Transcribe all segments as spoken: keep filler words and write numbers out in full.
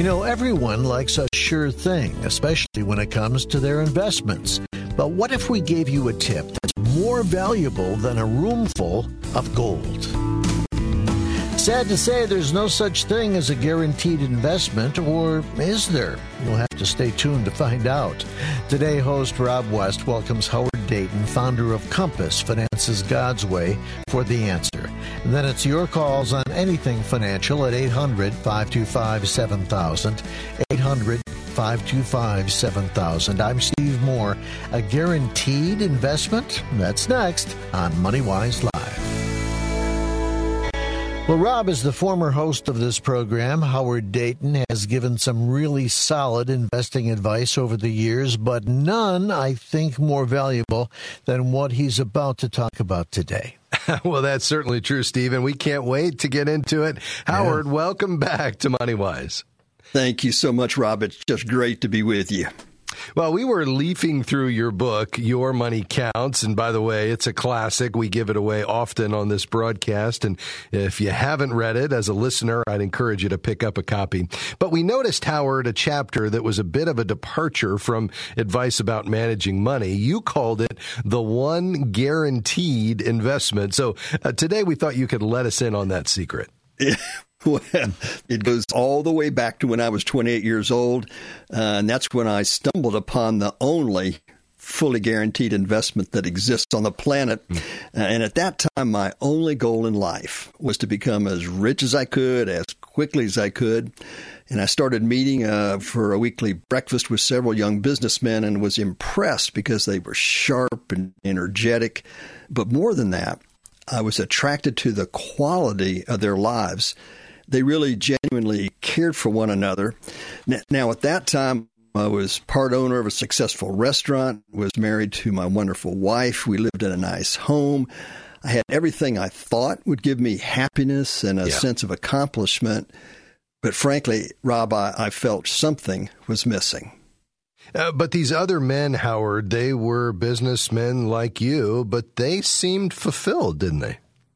You know, everyone likes a sure thing, especially when it comes to their investments. But what if we gave you a tip that's more valuable than a room full of gold? Sad to say, there's no such thing as a guaranteed investment, or is there? You'll have to stay tuned to find out. Today, host Rob West welcomes Howard Dayton, founder of Compass Finances God's Way, for the answer. And then it's your calls on anything financial at eight hundred, five two five, seven thousand, eight hundred, five two five, seven thousand. I'm Steve Moore. A guaranteed investment? That's next on MoneyWise Live. Well, Rob, as the former host of this program, Howard Dayton has given some really solid investing advice over the years, but none, I think, more valuable than what he's about to talk about today. Well, that's certainly true, Steve, and we can't wait to get into it. Howard, yeah. Welcome back to MoneyWise. Thank you so much, Rob. It's just great to be with you. Well, we were leafing through your book, Your Money Counts. And by the way, it's a classic. We give it away often on this broadcast. And if you haven't read it as a listener, I'd encourage you to pick up a copy. But we noticed, Howard, a chapter that was a bit of a departure from advice about managing money. You called it the one guaranteed investment. So uh, today we thought you could let us in on that secret. Yeah. Well, it goes all the way back to when I was twenty-eight years old, uh, and that's when I stumbled upon the only fully guaranteed investment that exists on the planet. Mm. Uh, and at that time, my only goal in life was to become as rich as I could, as quickly as I could. And I started meeting uh, for a weekly breakfast with several young businessmen and was impressed because they were sharp and energetic. But more than that, I was attracted to the quality of their lives. They really genuinely cared for one another. Now, at that time, I was part owner of a successful restaurant, was married to my wonderful wife. We lived in a nice home. I had everything I thought would give me happiness and a yeah. sense of accomplishment. But frankly, Rob, I, I felt something was missing. Uh, but these other men, Howard, they were businessmen like you, but they seemed fulfilled, didn't they?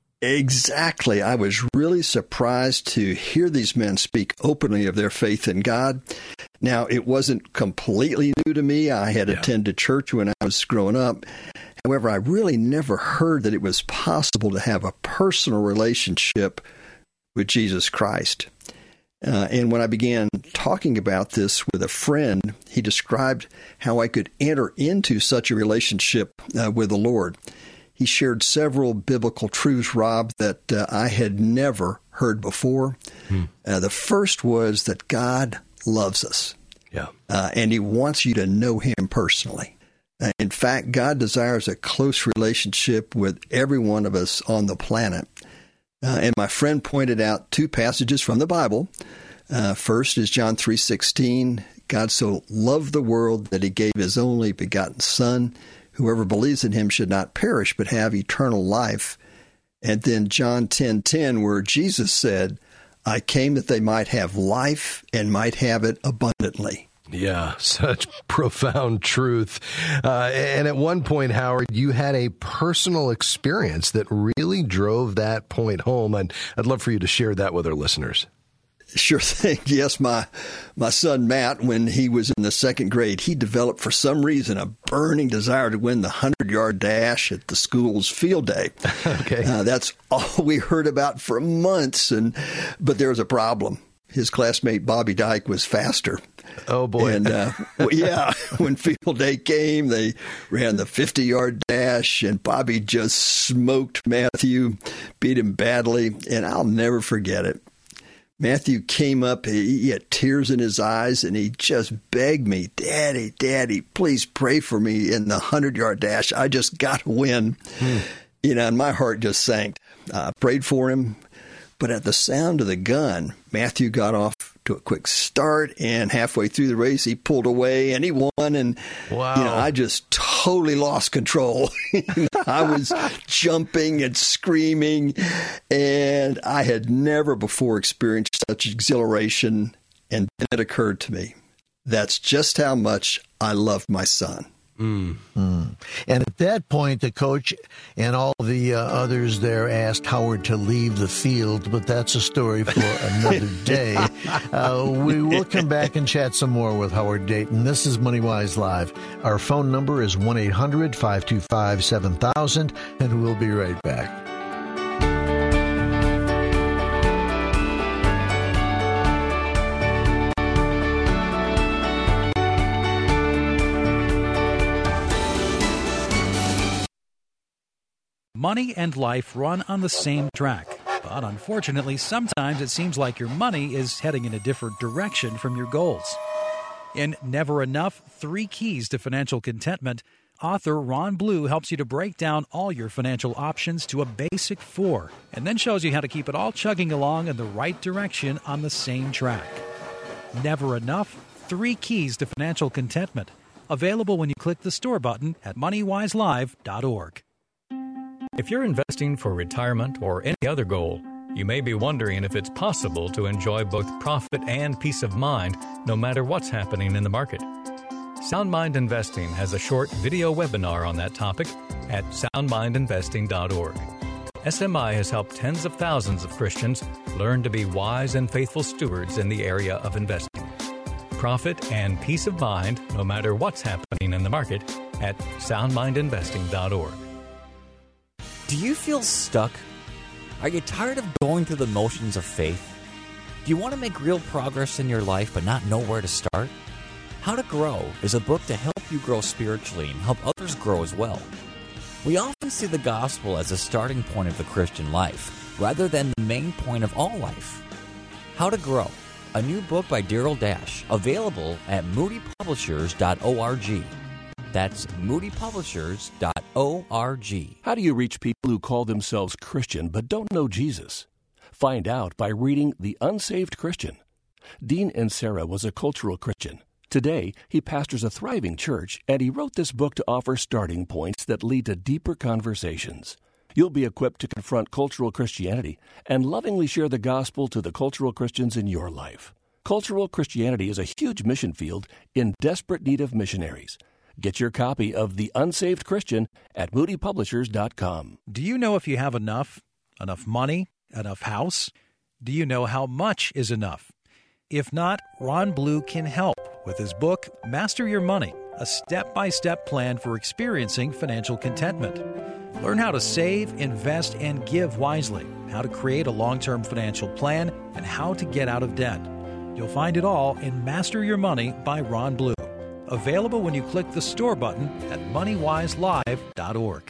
Exactly. I was really surprised to hear these men speak openly of their faith in God. Now, it wasn't completely new to me. I had yeah. attended church when I was growing up. However, I really never heard that it was possible to have a personal relationship with Jesus Christ. Uh, and when I began talking about this with a friend, he described how I could enter into such a relationship uh, with the Lord. He shared several biblical truths, Rob, that uh, I had never heard before. Hmm. Uh, the first was that God loves us, yeah, uh, and He wants you to know Him personally. Uh, in fact, God desires a close relationship with every one of us on the planet. Uh, and my friend pointed out two passages from the Bible. Uh, first is John three sixteen. God so loved the world that He gave His only begotten Son. Whoever believes in Him should not perish, but have eternal life. And then John ten ten, where Jesus said, I came that they might have life and might have it abundantly. Yeah, such profound truth. Uh, and at one point, Howard, you had a personal experience that really drove that point home. And I'd love for you to share that with our listeners. Sure thing. Yes, my my son Matt, when he was in the second grade, he developed for some reason a burning desire to win the hundred-yard dash at the school's field day. Okay, uh, that's all we heard about for months. And but there was a problem. His classmate Bobby Dyke was faster. Oh boy! And uh, well, yeah, when field day came, they ran the fifty-yard dash, and Bobby just smoked Matthew, beat him badly, and I'll never forget it. Matthew came up, he had tears in his eyes, and he just begged me, Daddy, Daddy, please pray for me in the hundred-yard dash. I just got to win. Hmm. You know, and my heart just sank. I prayed for him, but at the sound of the gun, Matthew got off to a quick start, and halfway through the race, he pulled away, and he won, and wow. you know, I just totally lost control. I was jumping and screaming, and I had never before experienced such exhilaration, and then it occurred to me, that's just how much I loved my son. Mm. Mm. And at that point, the coach and all the uh, others there asked Howard to leave the field, but that's a story for another day. Uh, we will come back and chat some more with Howard Dayton. This is MoneyWise Live. Our phone number is one eight hundred five two five seven thousand, and we'll be right back. Money and life run on the same track, but unfortunately, sometimes it seems like your money is heading in a different direction from your goals. In Never Enough, Three Keys to Financial Contentment, author Ron Blue helps you to break down all your financial options to a basic four, and then shows you how to keep it all chugging along in the right direction on the same track. Never Enough, Three Keys to Financial Contentment, available when you click the store button at money wise live dot org. If you're investing for retirement or any other goal, you may be wondering if it's possible to enjoy both profit and peace of mind no matter what's happening in the market. Sound Mind Investing has a short video webinar on that topic at sound mind investing dot org. S M I has helped tens of thousands of Christians learn to be wise and faithful stewards in the area of investing. Profit and peace of mind no matter what's happening in the market at sound mind investing dot org. Do you feel stuck? Are you tired of going through the motions of faith? Do you want to make real progress in your life but not know where to start? How to Grow is a book to help you grow spiritually and help others grow as well. We often see the gospel as a starting point of the Christian life, rather than the main point of all life. How to Grow, a new book by Daryl Dash, available at moody publishers dot org. That's moody publishers dot org. How do you reach people who call themselves Christian but don't know Jesus? Find out by reading The Unsaved Christian. Dean Insera was a cultural Christian. Today, he pastors a thriving church, and he wrote this book to offer starting points that lead to deeper conversations. You'll be equipped to confront cultural Christianity and lovingly share the gospel to the cultural Christians in your life. Cultural Christianity is a huge mission field in desperate need of missionaries. Get your copy of The Unsaved Christian at moody publishers dot com. Do you know if you have enough? Enough money? Enough house? Do you know how much is enough? If not, Ron Blue can help with his book, Master Your Money, a step-by-step plan for experiencing financial contentment. Learn how to save, invest, and give wisely, how to create a long-term financial plan, and how to get out of debt. You'll find it all in Master Your Money by Ron Blue. Available when you click the store button at money wise live dot org.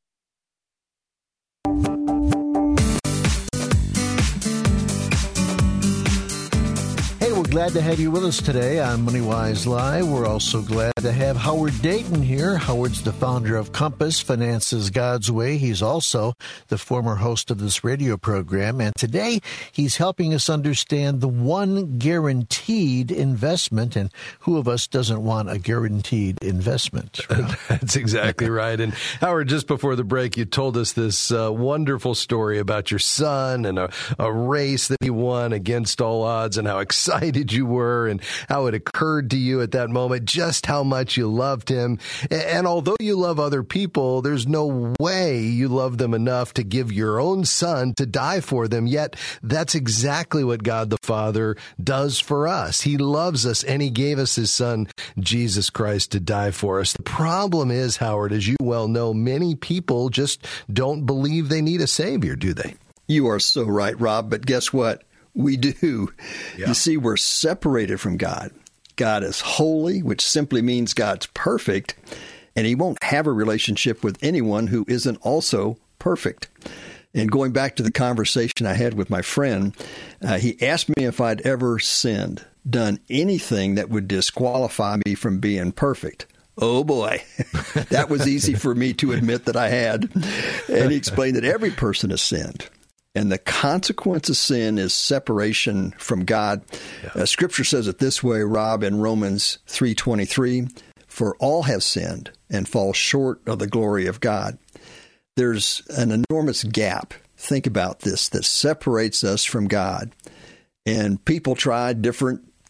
Hey, we're glad to have you with us today on MoneyWise Live. We're also glad to have Howard Dayton here. Howard's the founder of Compass, Finances God's Way. He's also the former host of this radio program. And today, he's helping us understand the one guaranteed investment. And who of us doesn't want a guaranteed investment? That's exactly right. And Howard, just before the break, you told us this uh, wonderful story about your son and a, a race that he won against all odds, and how excited you were and how it occurred to you at that moment just how much you loved him. And although you love other people, there's no way you love them enough to give your own son to die for them. Yet that's exactly what God the Father does for us. He loves us, and he gave us his son, Jesus Christ, to die for us. The problem is, Howard, as you well know, many people just don't believe they need a Savior, do they? You are so right, Rob. But guess what? We do. Yeah. You see, we're separated from God. God is holy, which simply means God's perfect, and he won't have a relationship with anyone who isn't also perfect. And going back to the conversation I had with my friend, uh, he asked me if I'd ever sinned, done anything that would disqualify me from being perfect. Oh, boy, that was easy for me to admit that I had. And he explained that every person has sinned. And the consequence of sin is separation from God. Yeah. Uh, Scripture says it this way, Rob, in Romans three twenty-three, for all have sinned and fall short of the glory of God. There's an enormous gap, think about this, that separates us from God. And people try different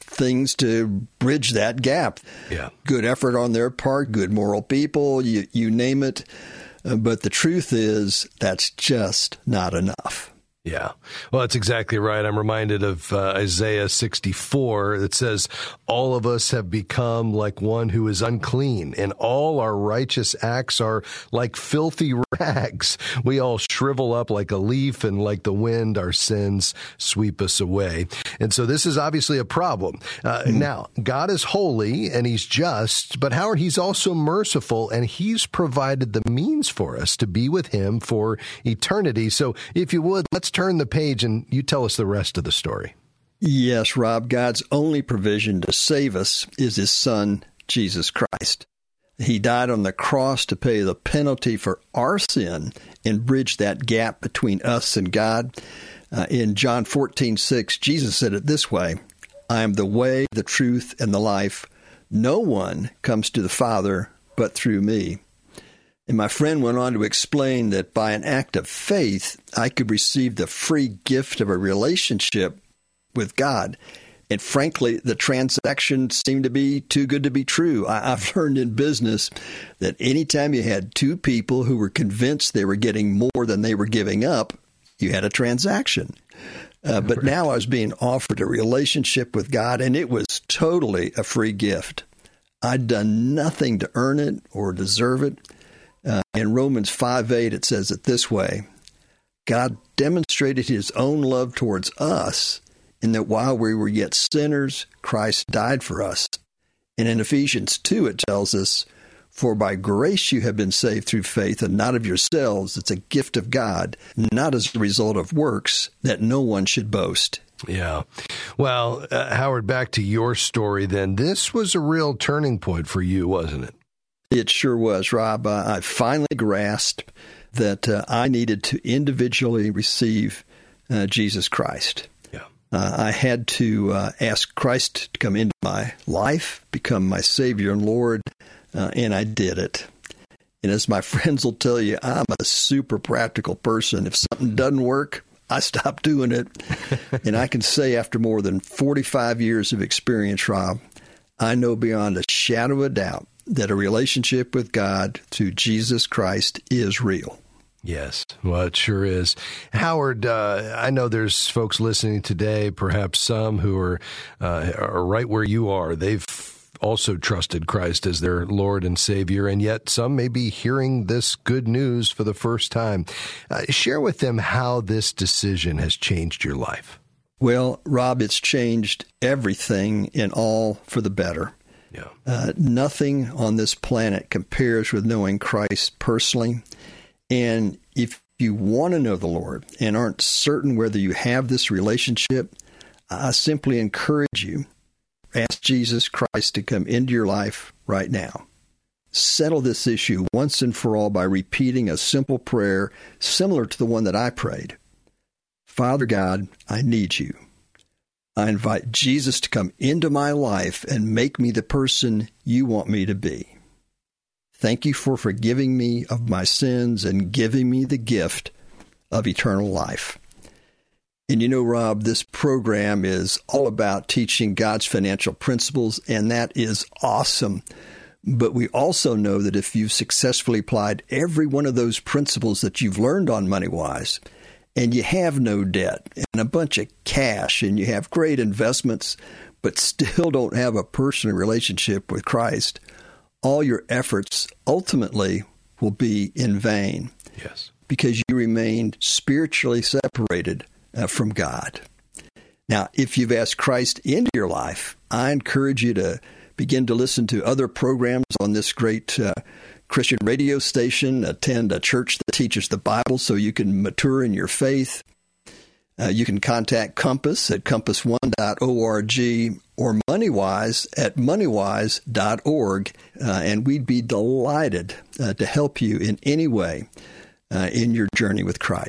things to bridge that gap. Yeah. Good effort on their part, good moral people, you, you name it. Uh, but the truth is that's just not enough. Yeah. Well, that's exactly right. I'm reminded of uh, Isaiah sixty-four that says, all of us have become like one who is unclean, and all our righteous acts are like filthy rags. We all shrivel up like a leaf, and like the wind, our sins sweep us away. And so this is obviously a problem. Uh, mm. Now, God is holy and he's just, but Howard, he's also merciful, and he's provided the means for us to be with him for eternity. So if you would, let's turn the page and you tell us the rest of the story. Yes, Rob, God's only provision to save us is his son, Jesus Christ. He died on the cross to pay the penalty for our sin and bridge that gap between us and God. Uh, in John fourteen six, Jesus said it this way, I am the way, the truth, and the life. No one comes to the Father but through me. And my friend went on to explain that by an act of faith, I could receive the free gift of a relationship with God. And frankly, the transaction seemed to be too good to be true. I, I've learned in business that anytime you had two people who were convinced they were getting more than they were giving up, you had a transaction. Uh, but now I was being offered a relationship with God, and it was totally a free gift. I'd done nothing to earn it or deserve it. Uh, in Romans five eight, it says it this way, God demonstrated his own love towards us in that while we were yet sinners, Christ died for us. And in Ephesians two, it tells us, for by grace you have been saved through faith, and not of yourselves. It's a gift of God, not as a result of works, that no one should boast. Yeah. Well, uh, Howard, back to your story then. This was a real turning point for you, wasn't it? It sure was, Rob. Uh, I finally grasped that uh, I needed to individually receive uh, Jesus Christ. Yeah. Uh, I had to uh, ask Christ to come into my life, become my Savior and Lord, uh, and I did it. And as my friends will tell you, I'm a super practical person. If something doesn't work, I stop doing it. And I can say after more than forty-five years of experience, Rob, I know beyond a shadow of a doubt that a relationship with God through Jesus Christ is real. Yes, well, it sure is. Howard, uh, I know there's folks listening today, perhaps some who are, uh, are right where you are. They've also trusted Christ as their Lord and Savior, and yet some may be hearing this good news for the first time. Uh, share with them how this decision has changed your life. Well, Rob, it's changed everything and all for the better. Yeah. Uh, nothing on this planet compares with knowing Christ personally. And if you want to know the Lord and aren't certain whether you have this relationship, I simply encourage you, ask Jesus Christ to come into your life right now. Settle this issue once and for all by repeating a simple prayer similar to the one that I prayed. Father God, I need you. I invite Jesus to come into my life and make me the person you want me to be. Thank you for forgiving me of my sins and giving me the gift of eternal life. And you know, Rob, this program is all about teaching God's financial principles, and that is awesome. But we also know that if you've successfully applied every one of those principles that you've learned on MoneyWise, and you have no debt and a bunch of cash and you have great investments, but still don't have a personal relationship with Christ, all your efforts ultimately will be in vain. Yes. Because you remained spiritually separated uh, from God. Now, if you've asked Christ into your life, I encourage you to begin to listen to other programs on this great uh, Christian radio station, attend a church that teaches the Bible so you can mature in your faith. Uh, you can contact Compass at compass one dot org or MoneyWise at moneywise dot org, uh, and we'd be delighted uh, to help you in any way uh, in your journey with Christ.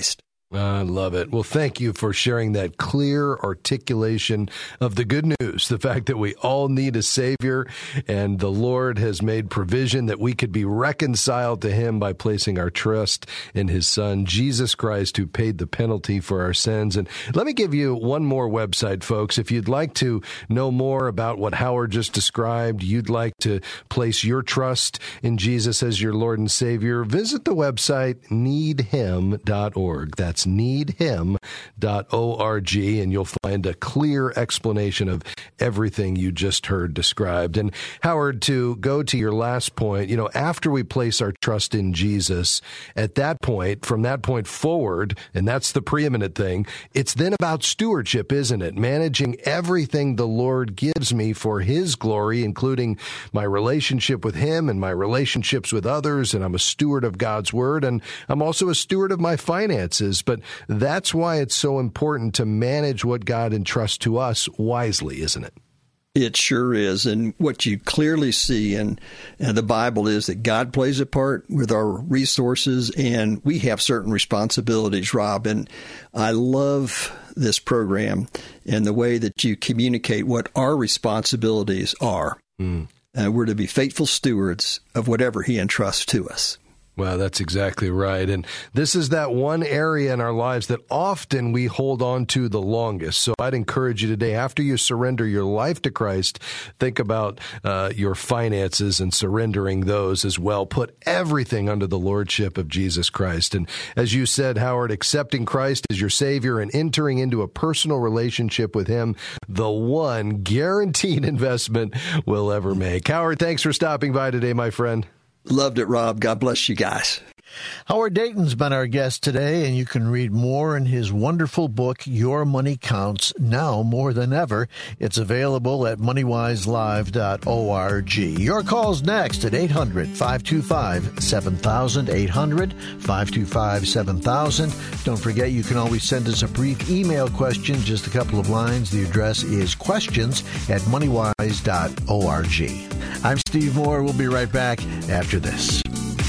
I love it. Well, thank you for sharing that clear articulation of the good news, the fact that we all need a Savior, and the Lord has made provision that we could be reconciled to Him by placing our trust in His Son, Jesus Christ, who paid the penalty for our sins. And let me give you one more website, folks. If you'd like to know more about what Howard just described, you'd like to place your trust in Jesus as your Lord and Savior, visit the website need him dot org. That's need him dot org, and you'll find a clear explanation of everything you just heard described. And Howard, to go to your last point, you know, after we place our trust in Jesus, at that point, from that point forward, and that's the preeminent thing, it's then about stewardship, isn't it? Managing everything the Lord gives me for His glory, including my relationship with Him and my relationships with others, and I'm a steward of God's Word, and I'm also a steward of my finances. But that's why it's so important to manage what God entrusts to us wisely, isn't it? It sure is. And what you clearly see in, in the Bible is that God plays a part with our resources, and we have certain responsibilities, Rob. And I love this program and the way that you communicate what our responsibilities are. Mm. Uh, we're to be faithful stewards of whatever He entrusts to us. Well, that's exactly right. And this is that one area in our lives that often we hold on to the longest. So I'd encourage you today, after you surrender your life to Christ, think about uh, your finances and surrendering those as well. Put everything under the lordship of Jesus Christ. And as you said, Howard, accepting Christ as your Savior and entering into a personal relationship with Him, the one guaranteed investment we'll ever make. Howard, thanks for stopping by today, my friend. Loved it, Rob. God bless you guys. Howard Dayton's been our guest today, and you can read more in his wonderful book, Your Money Counts, now more than ever. It's available at money wise live dot org. Your call's next at eight hundred, five two five, seven thousand, eight hundred, five two five, seven thousand. Don't forget, you can always send us a brief email question, just a couple of lines. The address is questions at money wise dot org. I'm Steve Moore. We'll be right back after this.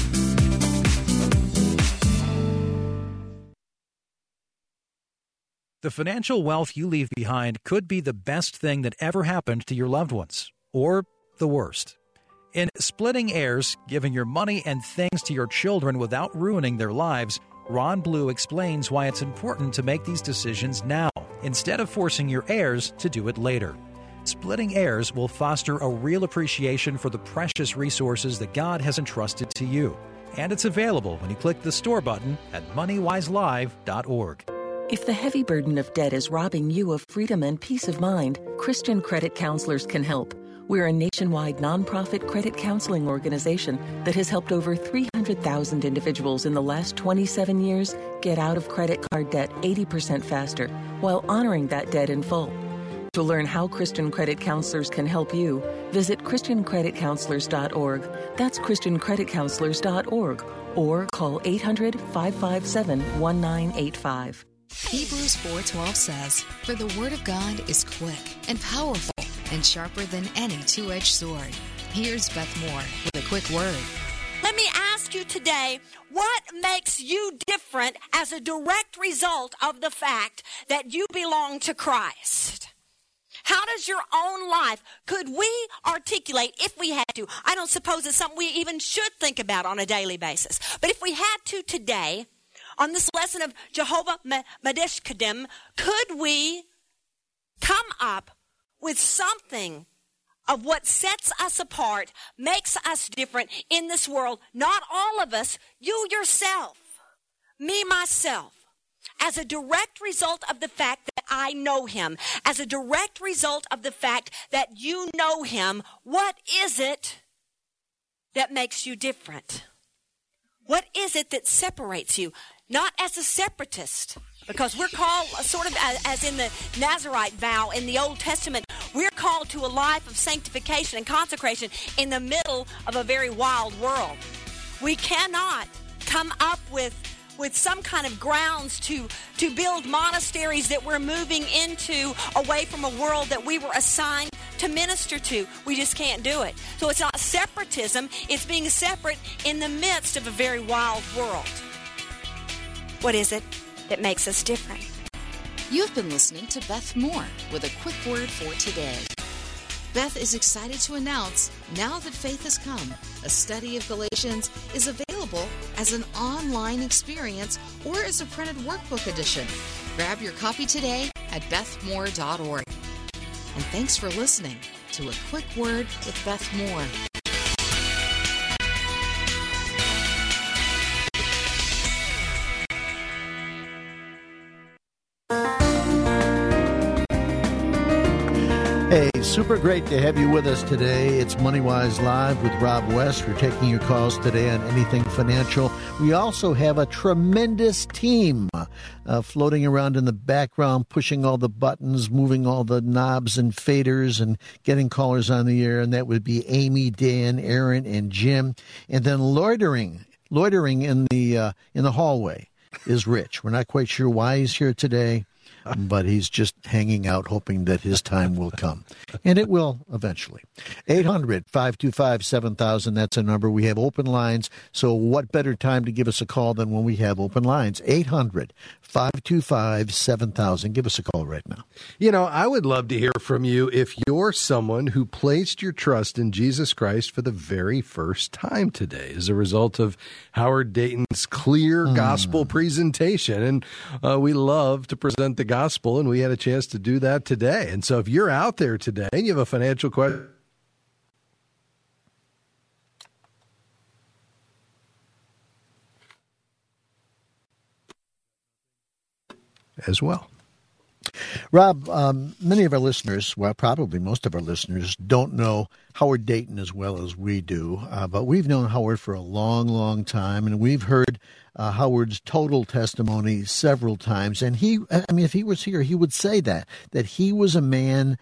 The financial wealth you leave behind could be the best thing that ever happened to your loved ones, or the worst. In Splitting Heirs, Giving Your Money and Things to Your Children Without Ruining Their Lives, Ron Blue explains why it's important to make these decisions now, instead of forcing your heirs to do it later. Splitting Heirs will foster a real appreciation for the precious resources that God has entrusted to you. And it's available when you click the store button at money wise live dot org. If the heavy burden of debt is robbing you of freedom and peace of mind, Christian Credit Counselors can help. We're a nationwide nonprofit credit counseling organization that has helped over three hundred thousand individuals in the last twenty-seven years get out of credit card debt eighty percent faster while honoring that debt in full. To learn how Christian Credit Counselors can help you, visit christian credit counselors dot org. That's christian credit counselors dot org, or call eight hundred, five five seven, one nine eight five. Hebrews four twelve says, "For the word of God is quick and powerful and sharper than any two-edged sword." Here's Beth Moore with a quick word. Let me ask you today, what makes you different as a direct result of the fact that you belong to Christ? How does your own life, could we articulate, if we had to, I don't suppose it's something we even should think about on a daily basis, but if we had to today, on this lesson of Jehovah Medeshkadim, could we come up with something of what sets us apart, makes us different in this world? Not all of us, you yourself, me, myself, as a direct result of the fact that I know Him, as a direct result of the fact that you know Him, what is it that makes you different? What is it that separates you? Not as a separatist, because we're called sort of as, as in the Nazirite vow in the Old Testament, we're called to a life of sanctification and consecration in the middle of a very wild world. We cannot come up with with some kind of grounds to, to build monasteries that we're moving into away from a world that we were assigned to minister to. We just can't do it. So it's not separatism, it's being separate in the midst of a very wild world. What is it? that makes us different. You've been listening to Beth Moore with a quick word for today. Beth is excited to announce, Now That Faith Has Come, a study of Galatians is available as an online experience or as a printed workbook edition. Grab your copy today at beth moore dot org. And thanks for listening to A Quick Word with Beth Moore. Hey, super great to have you with us today. It's MoneyWise Live with Rob West. We're taking your calls today on anything financial. We also have a tremendous team uh, floating around in the background, pushing all the buttons, moving all the knobs and faders, and getting callers on the air. And that would be Amy, Dan, Aaron, and Jim. And then loitering, loitering in the uh, in the hallway is Rich. We're not quite sure why he's here today, but he's just hanging out, hoping that his time will come. And it will eventually. eight hundred, five two five, seven thousand, that's a number. We have open lines, so what better time to give us a call than when we have open lines? eight hundred, five two five, seven thousand. Give us a call right now. You know, I would love to hear from you if you're someone who placed your trust in Jesus Christ for the very first time today as a result of Howard Dayton's clear mm. gospel presentation. And uh, we love to present the gospel, and we had a chance to do that today. And so if you're out there today and you have a financial question as well. Rob, um, many of our listeners, well, probably most of our listeners, don't know Howard Dayton as well as we do, uh, but we've known Howard for a long, long time, and we've heard uh, Howard's total testimony several times. And he, I mean, if he was here, he would say that, that he was a man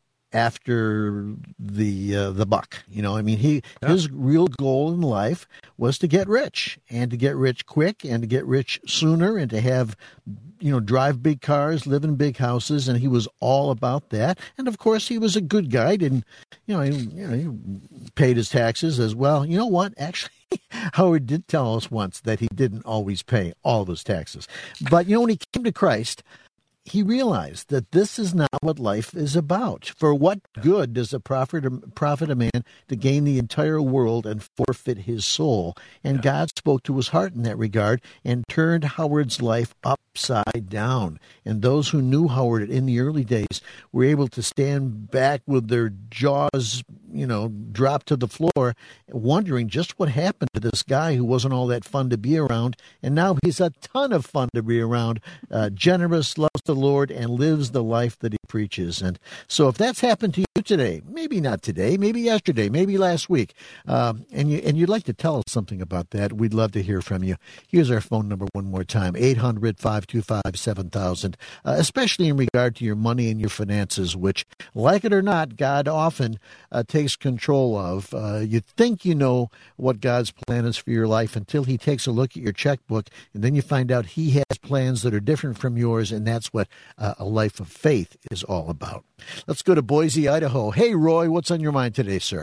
after the uh, the buck. You know, I mean, he yeah. his real goal in life was to get rich, and to get rich quick, and to get rich sooner, and to have, you know, drive big cars, live in big houses, and he was all about that. And of course, he was a good guy. Didn't, you know, he, you know, he paid his taxes as well. You know what? Actually, Howard did tell us once that he didn't always pay all of his taxes. But, you know, when he came to Christ, he realized that this is not what life is about. For what good does it profit, profit a man to gain the entire world and forfeit his soul? And yeah. God spoke to his heart in that regard and turned Howard's life upside down. And those who knew Howard in the early days were able to stand back with their jaws, you know, dropped to the floor, wondering just what happened to this guy who wasn't all that fun to be around. And now he's a ton of fun to be around, uh, generous, loves the Lord, and lives the life that he preaches. And so if that's happened to you today, maybe not today, maybe yesterday, maybe last week, um, and, you, and you'd like to tell us something about that, we'd love to hear from you. Here's our phone number one more time, eight hundred, five two five, seven thousand, uh, especially in regard to your money and your finances, which, like it or not, God often uh, takes control of. Uh, you think you know what God's plan is for your life until he takes a look at your checkbook, and then you find out he has plans that are different from yours, and that's what uh, a life of faith is all about. Let's go to Boise, Idaho. Hey, Roy, what's on your mind today, sir?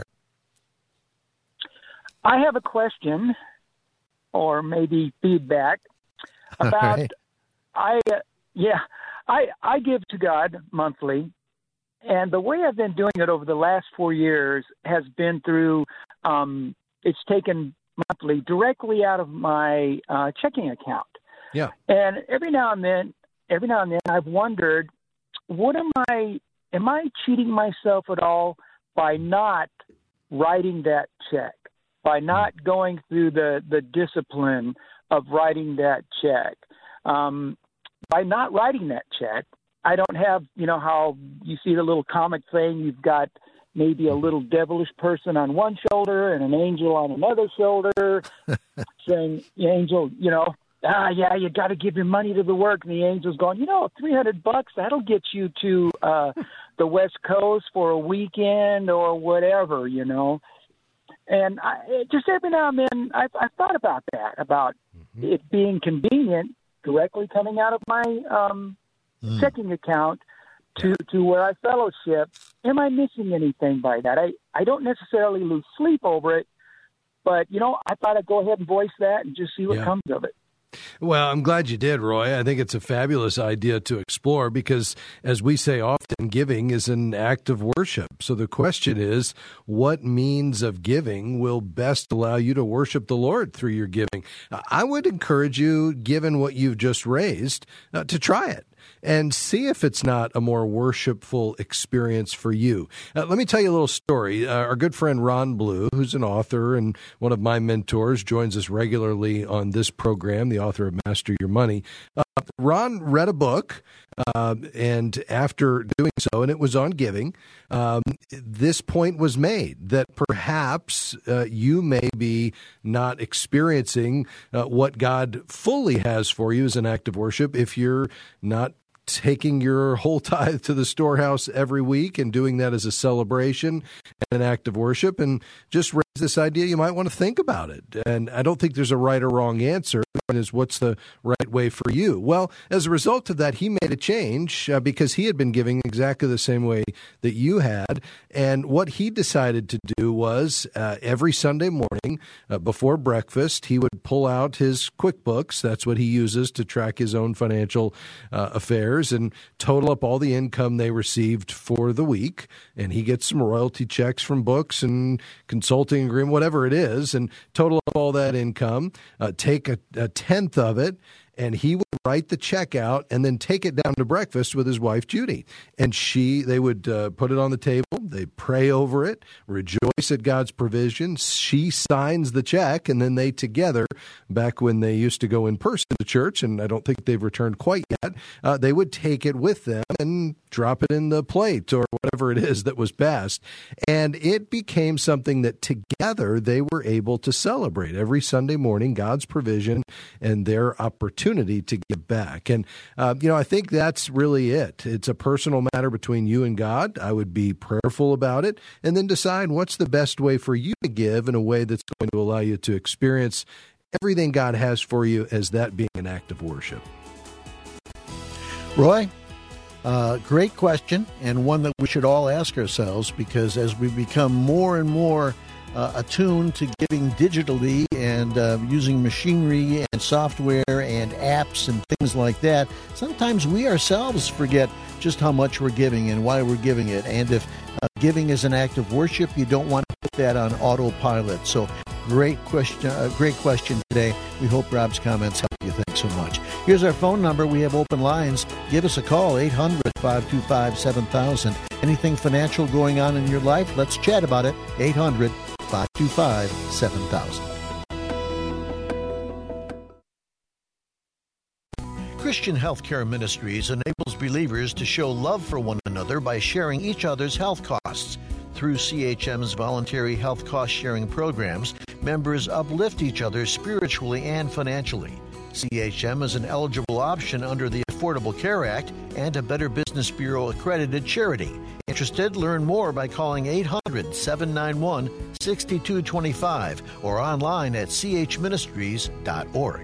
I have a question, or maybe feedback, about, right. I, uh, yeah, I, I give to God monthly, and the way I've been doing it over the last four years has been through, um, it's taken monthly directly out of my uh, checking account. Yeah. And every now and then, every now and then I've wondered, what am I, am I cheating myself at all by not writing that check, by not going through the, the discipline of writing that check? Um, by not writing that check, I don't have, you know, how you see the little comic thing, you've got maybe a little devilish person on one shoulder and an angel on another shoulder saying, angel, you know, ah, yeah, you got to give your money to the work. And the angel's going, you know, three hundred bucks, that'll get you to uh, the West Coast for a weekend or whatever, you know. And I, it, just every now and then I've, I've thought about that, about mm-hmm. it being convenient directly coming out of my um, mm. checking account to, to where I fellowship. Am I missing anything by that? I, I don't necessarily lose sleep over it, but, you know, I thought I'd go ahead and voice that and just see what yeah. comes of it. Well, I'm glad you did, Roy. I think it's a fabulous idea to explore because, as we say often, giving is an act of worship. So the question is, what means of giving will best allow you to worship the Lord through your giving? I would encourage you, given what you've just raised, uh, to try it and see if it's not a more worshipful experience for you. Uh, let me tell you a little story. Uh, our good friend Ron Blue, who's an author and one of my mentors, joins us regularly on this program, the author of Master Your Money. Uh, Ron read a book, uh, and after doing so, and it was on giving, um, this point was made that perhaps uh, you may be not experiencing uh, what God fully has for you as an act of worship if you're not taking your whole tithe to the storehouse every week and doing that as a celebration and an act of worship, and just raise this idea you might want to think about it. And I don't think there's a right or wrong answer. The question is, what's the right way for you? Well, as a result of that, he made a change uh, because he had been giving exactly the same way that you had. And what he decided to do was uh, every Sunday morning uh, before breakfast, he would pull out his QuickBooks. That's what he uses to track his own financial uh, affairs, and total up all the income they received for the week. And he gets some royalty checks from books and consulting agreement, whatever it is, and total up all that income, uh, take a, a tenth of it, and he would write the check out and then take it down to breakfast with his wife, Judy. And she, they would uh, put it on the table. They pray over it, rejoice at God's provision. She signs the check, and then they together, back when they used to go in person to church, and I don't think they've returned quite yet, uh, they would take it with them and drop it in the plate or whatever it is that was passed. And it became something that together they were able to celebrate every Sunday morning, God's provision and their opportunity to give back. And, uh, you know, I think that's really it. It's a personal matter between you and God. I would be prayerful about it and then decide what's the best way for you to give in a way that's going to allow you to experience everything God has for you as that being an act of worship. Roy? Uh, great question, and one that we should all ask ourselves, because as we become more and more uh, attuned to giving digitally and uh, using machinery and software and apps and things like that, sometimes we ourselves forget just how much we're giving and why we're giving it. And if uh, giving is an act of worship, you don't want to put that on autopilot. So great question, uh, great question today. We hope Rob's comments help you. Thanks so much. Here's our phone number. We have open lines. Give us a call, eight hundred, five two five, seven thousand. Anything financial going on in your life? Let's chat about it. eight hundred, five two five, seven thousand. Christian Healthcare Ministries enables believers to show love for one another by sharing each other's health costs. Through C H M's voluntary health cost-sharing programs, members uplift each other spiritually and financially. C H M is an eligible option under the Affordable Care Act and a Better Business Bureau accredited charity. Interested? Learn more by calling eight hundred, seven nine one, six two two five or online at c h ministries dot org.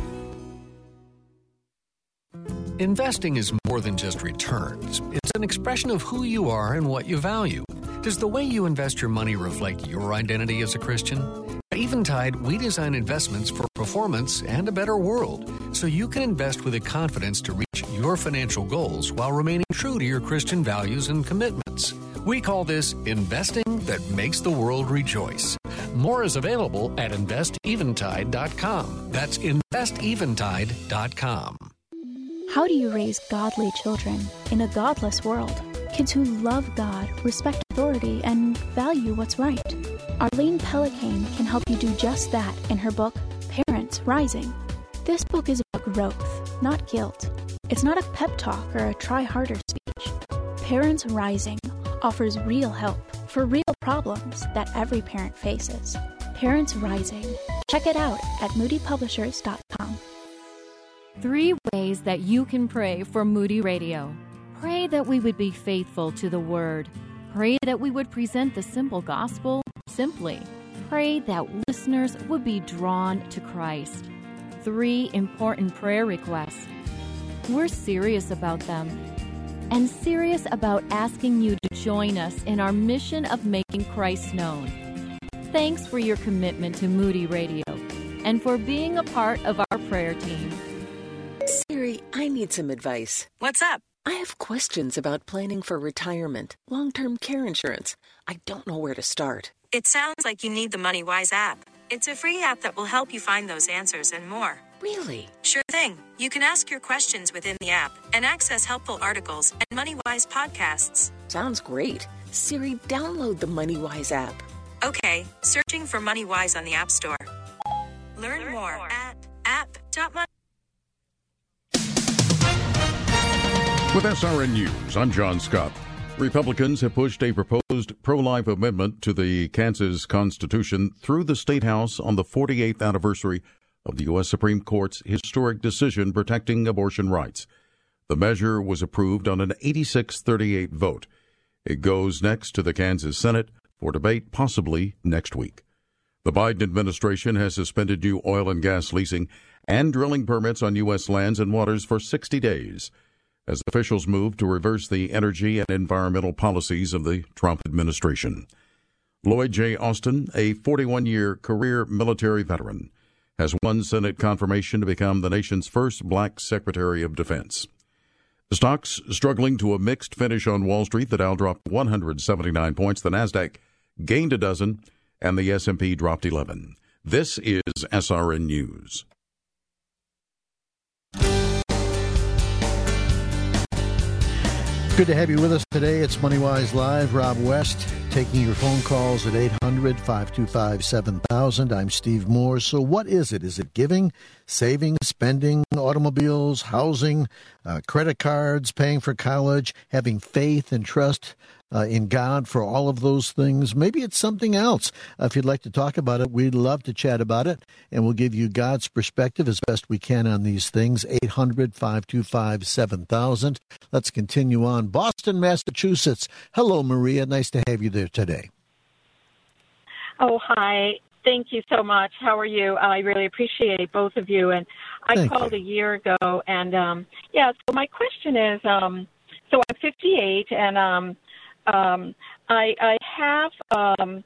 Investing is more than just returns. It's an expression of who you are and what you value. Does the way you invest your money reflect your identity as a Christian? At Eventide, we design investments for performance and a better world, so you can invest with the confidence to reach your financial goals while remaining true to your Christian values and commitments. We call this investing that makes the world rejoice. More is available at invest eventide dot com. That's invest eventide dot com. How do you raise godly children in a godless world? Kids who love God, respect authority, and value what's right. Arlene Pellicane can help you do just that in her book, Parents Rising. This book is about growth, not guilt. It's not a pep talk or a try harder speech. Parents Rising offers real help for real problems that every parent faces. Parents Rising. Check it out at moody publishers dot com. Three ways that you can pray for Moody Radio. Pray that we would be faithful to the Word. Pray that we would present the simple gospel simply. Pray that listeners would be drawn to Christ. Three important prayer requests. We're serious about them and serious about asking you to join us in our mission of making Christ known. Thanks for your commitment to Moody Radio and for being a part of our prayer team. Siri, I need some advice. What's up? I have questions about planning for retirement, long-term care insurance. I don't know where to start. It sounds like you need the MoneyWise app. It's a free app that will help you find those answers and more. Really? Sure thing. You can ask your questions within the app and access helpful articles and MoneyWise podcasts. Sounds great. Siri, download the MoneyWise app. Okay, searching for MoneyWise on the App Store. Learn, Learn more, more at app dot money. With S R N News, I'm John Scott. Republicans have pushed a proposed pro-life amendment to the Kansas Constitution through the State House on the forty-eighth anniversary of the U S Supreme Court's historic decision protecting abortion rights. The measure was approved on an eighty-six thirty-eight vote. It goes next to the Kansas Senate for debate possibly next week. The Biden administration has suspended new oil and gas leasing and drilling permits on U S lands and waters for sixty days as officials move to reverse the energy and environmental policies of the Trump administration. Lloyd J. Austin, a forty-one-year career military veteran, has won Senate confirmation to become the nation's first black Secretary of Defense. Stocks struggling to a mixed finish on Wall Street. The Dow dropped one hundred seventy-nine points. The Nasdaq gained a dozen, and the S and P dropped eleven. This is S R N News. Good to have you with us today. It's MoneyWise Live. Rob West taking your phone calls at eight hundred, five two five, seven thousand. I'm Steve Moore. So what is it? Is it giving, saving, spending, automobiles, housing, uh, credit cards, paying for college, having faith and trust uh, in God for all of those things? Maybe it's something else. Uh, if you'd like to talk about it, we'd love to chat about it, and we'll give you God's perspective as best we can on these things. eight hundred, five two five, seven thousand. Let's continue on. Boston, Massachusetts. Hello, Maria. Nice to have you there today. Oh, hi. Thank you so much. How are you? I really appreciate both of you. And I Thank called you. a year ago, and um, yeah, so my question is, um, so I'm fifty-eight, and um, um, I, I have um,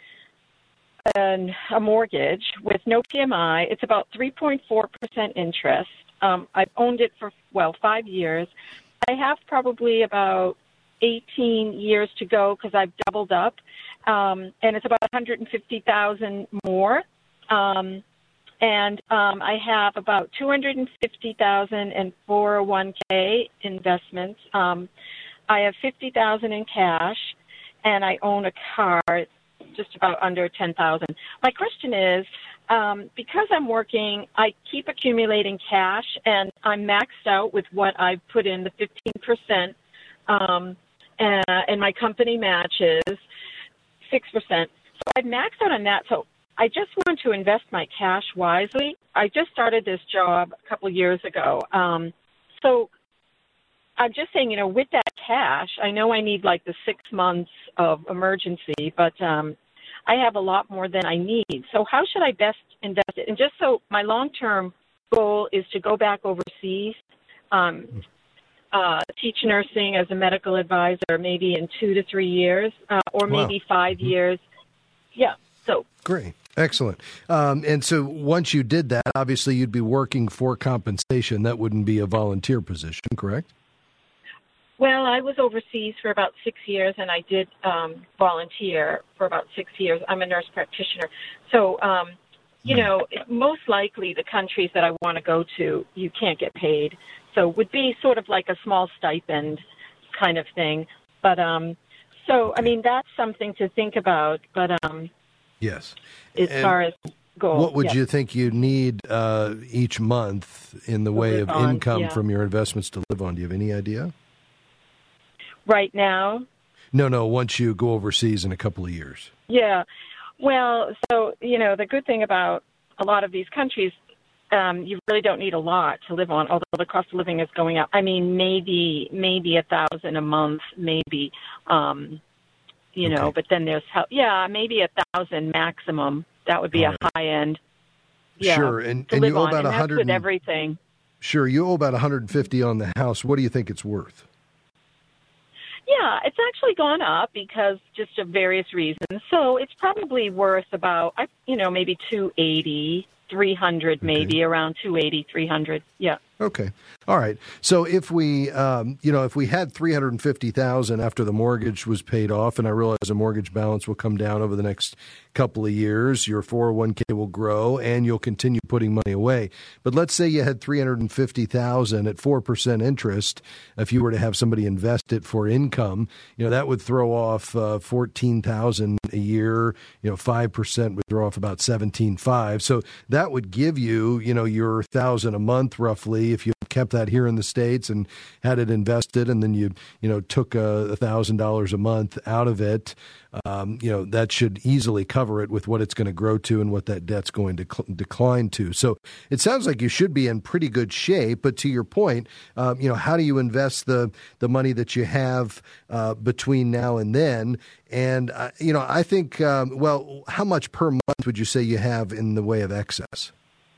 an, a mortgage with no P M I. It's about three point four percent interest. Um, I've owned it for, well, five years. I have probably about eighteen years to go because I've doubled up, um, and it's about one hundred fifty thousand dollars more. Um, and um, I have about two hundred fifty thousand dollars in four oh one k investments. Um, I have fifty thousand dollars in cash, and I own a car, just about under ten thousand dollars. My question is, um, because I'm working, I keep accumulating cash, and I'm maxed out with what I've put in, the fifteen percent, um, and, and my company matches six percent. So I've maxed out on that, so I just want to invest my cash wisely. I just started this job a couple of years ago. Um, so I'm just saying, you know, with that cash, I know I need like the six months of emergency, but um, I have a lot more than I need. So how should I best invest it? And just so my long-term goal is to go back overseas, um, uh, teach nursing as a medical advisor maybe in two to three years uh, or maybe Wow. five mm-hmm. years. Yeah, so. Great. Excellent. Um, and so once you did that, obviously you'd be working for compensation. That wouldn't be a volunteer position, correct? Well, I was overseas for about six years, and I did um, volunteer for about six years. I'm a nurse practitioner. So, um, you know, most likely the countries that I want to go to, you can't get paid. So it would be sort of like a small stipend kind of thing. But um, so, I mean, that's something to think about. But um, yes, as and far as goals. What would yes. you think you need uh, each month in the To way live of on, income yeah. from your investments to live on? Do you have any idea? Right now? No, no, once you go overseas in a couple of years. Yeah. Well, so, you know, the good thing about a lot of these countries, um, you really don't need a lot to live on, although the cost of living is going up. I mean, maybe maybe a thousand a month, maybe, um, you know, Okay. but then there's, hel- yeah, maybe a thousand maximum. That would be All a right. high end. Yeah, Sure, and, to and live you owe on, about and a that's hundred. with everything. Sure, you owe about one hundred fifty on the house. What do you think it's worth? Yeah, it's actually gone up because just of various reasons. So it's probably worth about, I- you know, maybe two eighty. three hundred, maybe okay. around two eighty, three hundred. Yeah. Okay. All right. So if we, um, you know, if we had three hundred fifty thousand dollars after the mortgage was paid off, and I realize the mortgage balance will come down over the next couple of years, your four oh one k will grow and you'll continue putting money away. But let's say you had three hundred fifty thousand dollars at four percent interest. If you were to have somebody invest it for income, you know, that would throw off uh, fourteen thousand dollars a year. You know, five percent would throw off about seventeen thousand five hundred. So that would give you, you know, your thousand a month roughly if you kept that here in the States and had it invested, and then you, you know, took a thousand dollars a month out of it. Um, you know, that should easily cover it with what it's going to grow to and what that debt's going to cl- decline to. So it sounds like you should be in pretty good shape. But to your point, uh, you know, how do you invest the the money that you have uh, between now and then? And, uh, you know, I think, um, well, how much per month would you say you have in the way of excess?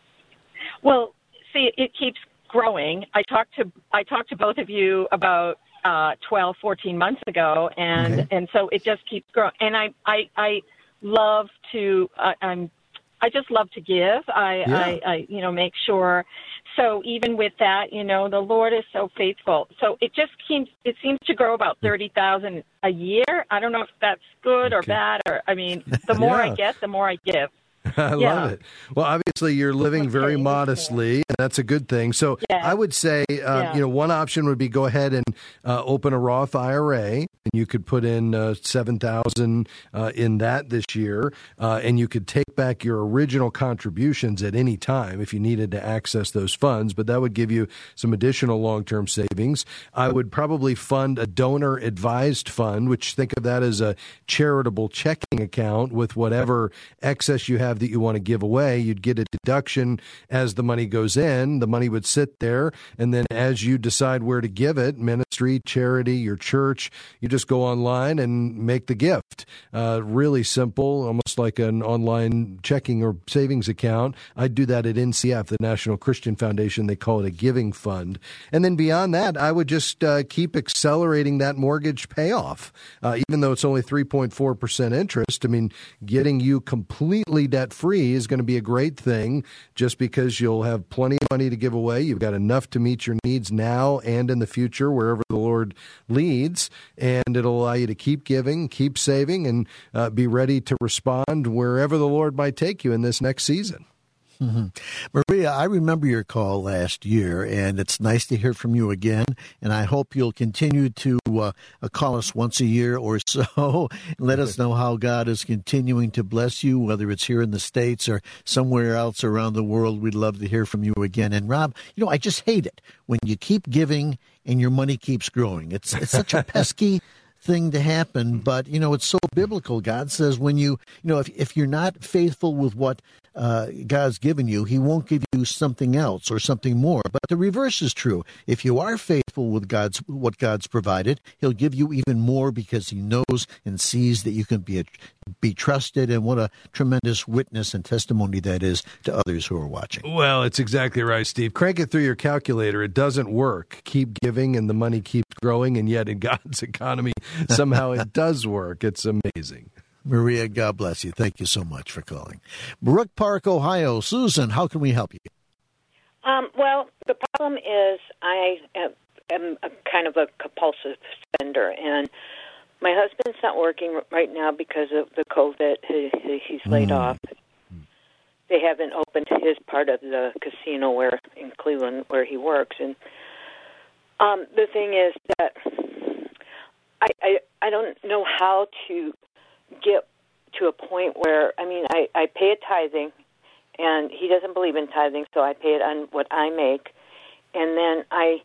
Well, see, it keeps growing. I talked to I talked to both of you about uh, twelve, fourteen months ago, and okay. and so it just keeps growing. And I I, I love to uh, I'm I just love to give. I, yeah. I I you know make sure. So even with that, you know, the Lord is so faithful. So it just seems it seems to grow about thirty thousand a year. I don't know if that's good or okay. bad, or I mean, the more yeah. I get, the more I give. I yeah. love it. Well, obviously, you're living very modestly, and that's a good thing. So yeah. I would say, uh, yeah. you know, one option would be go ahead and uh, open a Roth I R A, and you could put in uh, seven thousand dollars uh, in that this year, uh, and you could take back your original contributions at any time if you needed to access those funds, but that would give you some additional long-term savings. I would probably fund a donor-advised fund, which think of that as a charitable checking account with whatever excess you have that you want to give away. You'd get a deduction as the money goes in. The money would sit there, and then as you decide where to give it, ministry, charity, your church, you just go online and make the gift. Uh, really simple, almost like an online checking or savings account. I do that at N C F, the National Christian Foundation. They call it a giving fund. And then beyond that, I would just uh, keep accelerating that mortgage payoff. Uh, even though it's only three point four percent interest, I mean, getting you completely debt free is going to be a great thing just because you'll have plenty of money to give away. You've got enough to meet your needs now and in the future, wherever the Lord leads, and it'll allow you to keep giving, keep saving, and uh, be ready to respond wherever the Lord might take you in this next season. Mm-hmm. Maria, I remember your call last year, and it's nice to hear from you again, and I hope you'll continue to uh, call us once a year or so and let us know how God is continuing to bless you, whether it's here in the States or somewhere else around the world. We'd love to hear from you again. And Rob, you know, I just hate it when you keep giving and your money keeps growing. It's, it's such a pesky thing to happen, but, you know, it's so biblical. God says when you, you know, if, if you're not faithful with what uh, God's given you, he won't give you something else or something more. But the reverse is true. If you are faithful with God's what God's provided, he'll give you even more because he knows and sees that you can be a, be trusted. And what a tremendous witness and testimony that is to others who are watching. Well, it's exactly right, Steve. Crank it through your calculator. It doesn't work. Keep giving and the money keeps growing, and yet in God's economy, somehow it does work. It's amazing. Maria, God bless you. Thank you so much for calling. Brook Park, Ohio. Susan, how can we help you? Um, well, the problem is I am, am a kind of a compulsive spender, and my husband's not working right now because of the COVID. He, he's laid mm. off. They haven't opened his part of the casino where in Cleveland where he works, and um, the thing is that I, I I don't know how to get to a point where, I mean, I, I pay a tithing, and he doesn't believe in tithing, so I pay it on what I make, and then I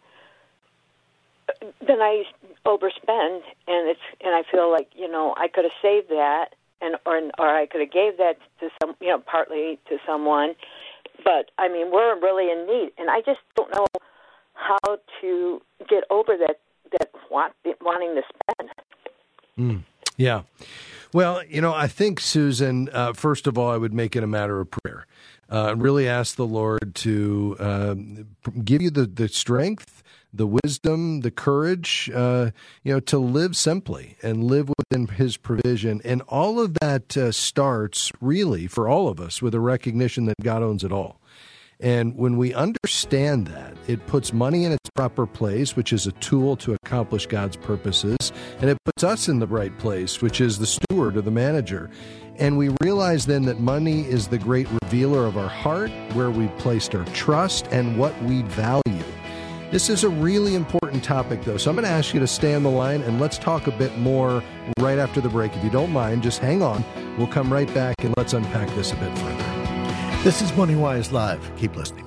then I overspend, and it's and I feel like, you know, I could have saved that, and or or I could have gave that to some, you know, partly to someone, but I mean, we're really in need, and I just don't know how to get over that that want, wanting to spend. Mm, yeah. Well, you know, I think, Susan, uh, first of all, I would make it a matter of prayer. Uh, really ask the Lord to uh, give you the, the strength, the wisdom, the courage, uh, you know, to live simply and live within his provision. And all of that uh, starts really for all of us with a recognition that God owns it all. And when we understand that, it puts money in its proper place, which is a tool to accomplish God's purposes, and it puts us in the right place, which is the steward or the manager. And we realize then that money is the great revealer of our heart, where we've placed our trust, and what we value. This is a really important topic, though, so I'm going to ask you to stay on the line, and let's talk a bit more right after the break. If you don't mind, just hang on. We'll come right back, and let's unpack this a bit further. This is MoneyWise Live. Keep listening.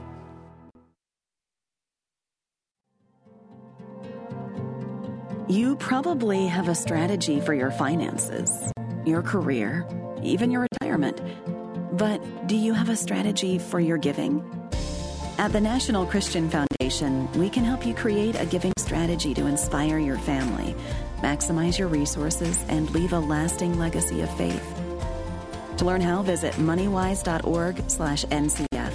You probably have a strategy for your finances, your career, even your retirement. But do you have a strategy for your giving? At the National Christian Foundation, we can help you create a giving strategy to inspire your family, maximize your resources, and leave a lasting legacy of faith. To learn how, visit moneywise.org slash NCF.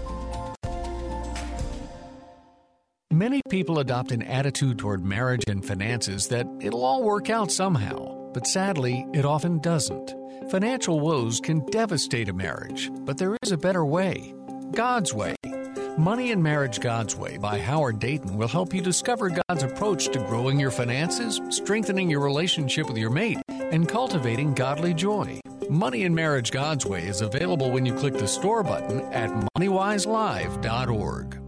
Many people adopt an attitude toward marriage and finances that it'll all work out somehow, but sadly, it often doesn't. Financial woes can devastate a marriage, but there is a better way. God's Way. Money and Marriage God's Way by Howard Dayton will help you discover God's approach to growing your finances, strengthening your relationship with your mate, and cultivating godly joy. Money and Marriage God's Way is available when you click the store button at money wise live dot org.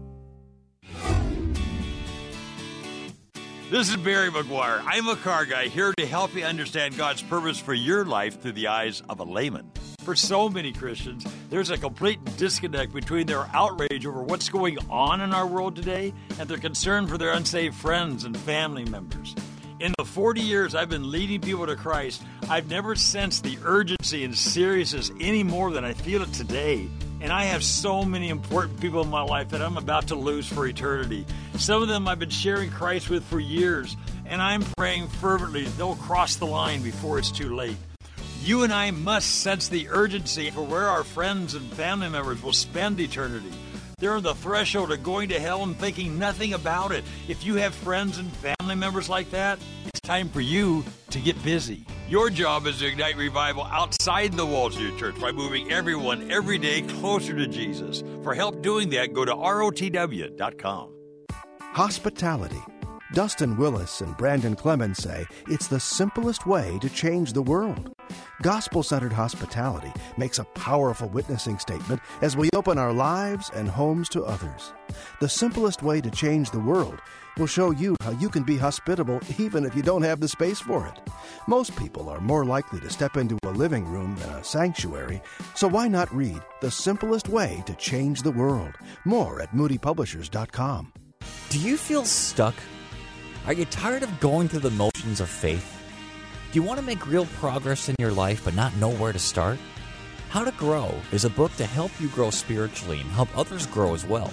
This is Barry McGuire. I'm a car guy here to help you understand God's purpose for your life through the eyes of a layman. For so many Christians, there's a complete disconnect between their outrage over what's going on in our world today and their concern for their unsaved friends and family members. In the forty years I've been leading people to Christ, I've never sensed the urgency and seriousness any more than I feel it today. And I have so many important people in my life that I'm about to lose for eternity. Some of them I've been sharing Christ with for years, and I'm praying fervently they'll cross the line before it's too late. You and I must sense the urgency for where our friends and family members will spend eternity. They're on the threshold of going to hell and thinking nothing about it. If you have friends and family members like that, it's time for you to get busy. Your job is to ignite revival outside the walls of your church by moving everyone every day closer to Jesus. For help doing that, go to R O T W dot com. Hospitality. Dustin Willis and Brandon Clemens say it's the simplest way to change the world. Gospel-centered hospitality makes a powerful witnessing statement as we open our lives and homes to others. The simplest way to change the world will show you how you can be hospitable even if you don't have the space for it. Most people are more likely to step into a living room than a sanctuary, so why not read The Simplest Way to Change the World? More at moody publishers dot com. Do you feel stuck? Are you tired of going through the motions of faith? Do you want to make real progress in your life but not know where to start? How to Grow is a book to help you grow spiritually and help others grow as well.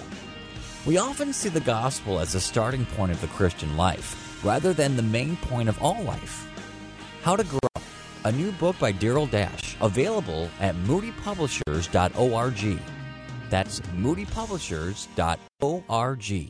We often see the gospel as the starting point of the Christian life, rather than the main point of all life. How to Grow, a new book by Daryl Dash, available at moody publishers dot org. That's moody publishers dot org.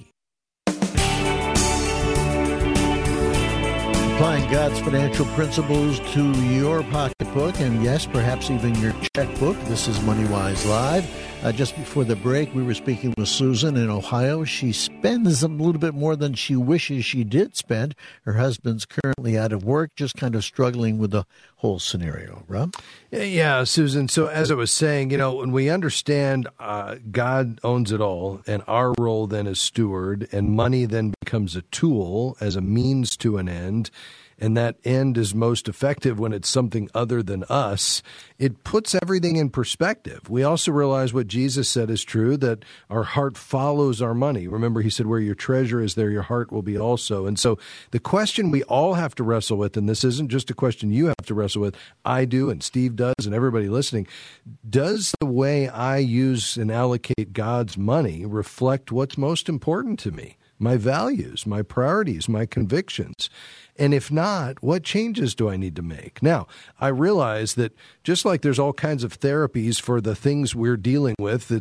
Applying God's financial principles to your pocketbook and, yes, perhaps even your checkbook. This is MoneyWise Live. Uh, just before the break, we were speaking with Susan in Ohio. She spends a little bit more than she wishes she did spend. Her husband's currently out of work, just kind of struggling with the whole scenario. Rob? Yeah, Susan. So as I was saying, you know, when we understand uh, God owns it all, and our role then is steward, and money then becomes a tool as a means to an end, and that end is most effective when it's something other than us, it puts everything in perspective. We also realize what Jesus said is true, that our heart follows our money. Remember, he said, where your treasure is, there your heart will be also. And so the question we all have to wrestle with, and this isn't just a question you have to wrestle with, I do, and Steve does, and everybody listening, does the way I use and allocate God's money reflect what's most important to me? My values, my priorities, my convictions. And if not, what changes do I need to make? Now, I realize that just like there's all kinds of therapies for the things we're dealing with that's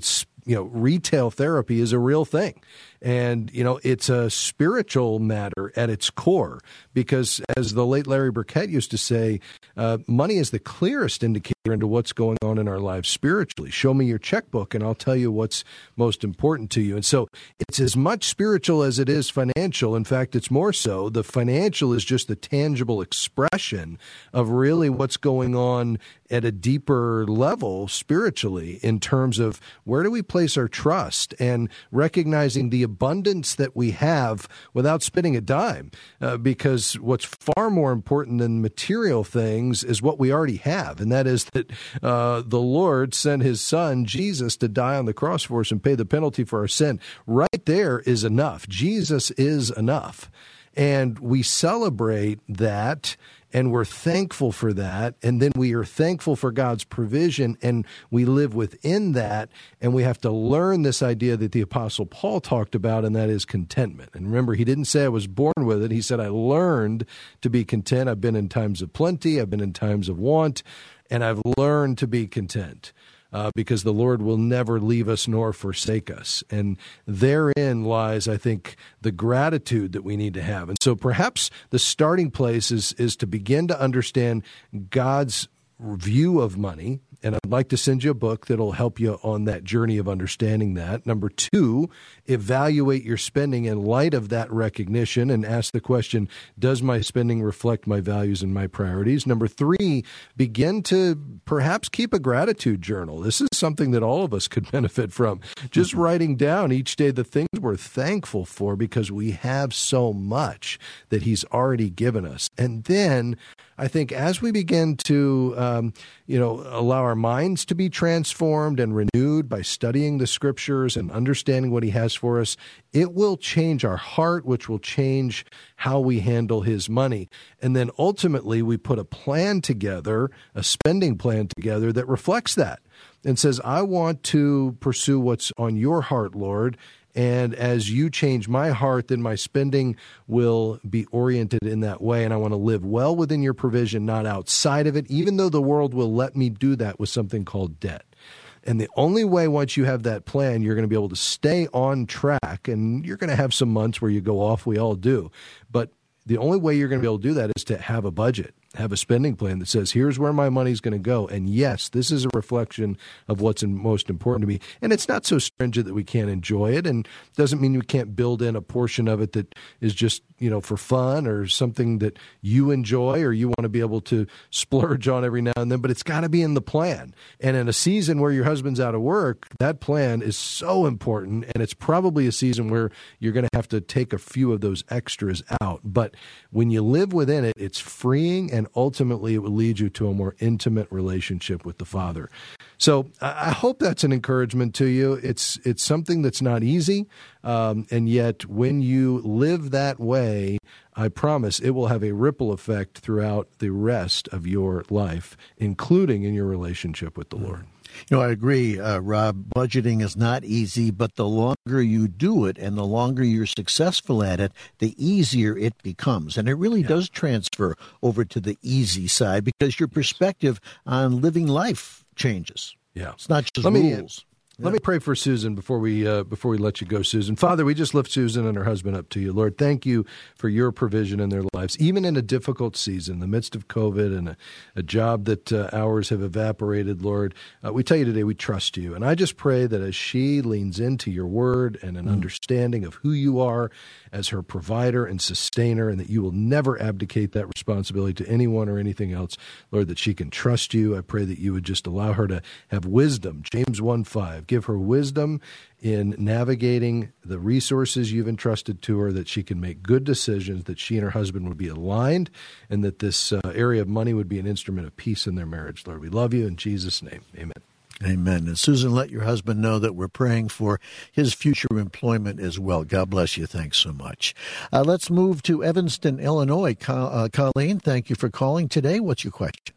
you know, retail therapy is a real thing. And, you know, it's a spiritual matter at its core because, as the late Larry Burkett used to say, uh, money is the clearest indicator into what's going on in our lives spiritually. Show me your checkbook and I'll tell you what's most important to you. And so it's as much spiritual as it is financial. In fact, it's more so. The financial is just the tangible expression of really what's going on at a deeper level spiritually in terms of where do we place our trust and recognizing the abundance that we have without spending a dime. Uh, because what's far more important than material things is what we already have. And that is that uh, the Lord sent his son, Jesus, to die on the cross for us and pay the penalty for our sin. Right there is enough. Jesus is enough. And we celebrate that, and we're thankful for that, and then we are thankful for God's provision, and we live within that, and we have to learn this idea that the Apostle Paul talked about, and that is contentment. And remember, he didn't say I was born with it. He said I learned to be content. I've been in times of plenty. I've been in times of want, and I've learned to be content. Uh, because the Lord will never leave us nor forsake us. And therein lies, I think, the gratitude that we need to have. And so perhaps the starting place is, is to begin to understand God's view of money. And I'd like to send you a book that'll help you on that journey of understanding that. Number two, evaluate your spending in light of that recognition and ask the question, does my spending reflect my values and my priorities? Number three, begin to perhaps keep a gratitude journal. This is something that all of us could benefit from. Just writing down each day the things we're thankful for because we have so much that he's already given us. And then I think as we begin to, um, you know, allow our minds to be transformed and renewed by studying the scriptures and understanding what he has for us, it will change our heart, which will change how we handle his money. And then ultimately we put a plan together, a spending plan together that reflects that and says, I want to pursue what's on your heart, Lord. And as you change my heart, then my spending will be oriented in that way. And I want to live well within your provision, not outside of it, even though the world will let me do that with something called debt. And the only way, once you have that plan, you're going to be able to stay on track. And you're going to have some months where you go off. We all do. But the only way you're going to be able to do that is to have a budget, have a spending plan that says, here's where my money's going to go. And yes, this is a reflection of what's in, most important to me. And it's not so stringent that we can't enjoy it, and doesn't mean we can't build in a portion of it that is just, you know, for fun or something that you enjoy or you want to be able to splurge on every now and then, but it's got to be in the plan. And in a season where your husband's out of work, that plan is so important, and it's probably a season where you're going to have to take a few of those extras out. But when you live within it, it's freeing, and ultimately it will lead you to a more intimate relationship with the Father. So I hope that's an encouragement to you. It's it's something that's not easy, um, and yet when you live that way, I promise it will have a ripple effect throughout the rest of your life, including in your relationship with the Lord. You know, I agree, uh, Rob. Budgeting is not easy, but the longer you do it and the longer you're successful at it, the easier it becomes. And it really yeah. does transfer over to the easy side because your perspective on living life changes. Yeah. It's not just Let rules. Me, Let me pray for Susan before we uh, before we let you go, Susan. Father, we just lift Susan and her husband up to you. Lord, thank you for your provision in their lives, even in a difficult season, in the midst of COVID and a, a job that uh, hours have evaporated, Lord. Uh, we tell you today we trust you. And I just pray that as she leans into your word and an mm. understanding of who you are as her provider and sustainer, and that you will never abdicate that responsibility to anyone or anything else, Lord, that she can trust you. I pray that you would just allow her to have wisdom. James one five. Give her wisdom in navigating the resources you've entrusted to her, that she can make good decisions, that she and her husband would be aligned, and that this uh, area of money would be an instrument of peace in their marriage. Lord, we love you in Jesus' name. Amen. Amen. And Susan, let your husband know that we're praying for his future employment as well. God bless you. Thanks so much. Uh, let's move to Evanston, Illinois. Co- uh, Colleen, thank you for calling today. What's your question?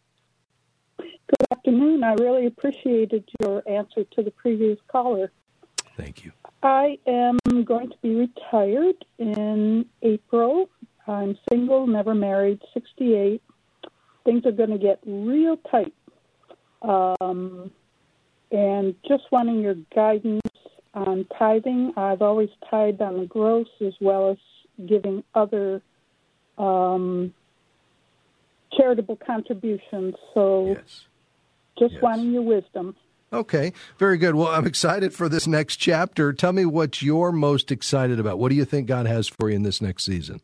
Good afternoon. I really appreciated your answer to the previous caller. Thank you. I am going to be retired in April. I'm single, never married, sixty-eight. Things are going to get real tight. Um, and just wanting your guidance on tithing. I've always tithed on the gross as well as giving other um, charitable contributions. So yes. just yes. wanting your wisdom. Okay, very good. Well, I'm excited for this next chapter. Tell me what you're most excited about. What do you think God has for you in this next season?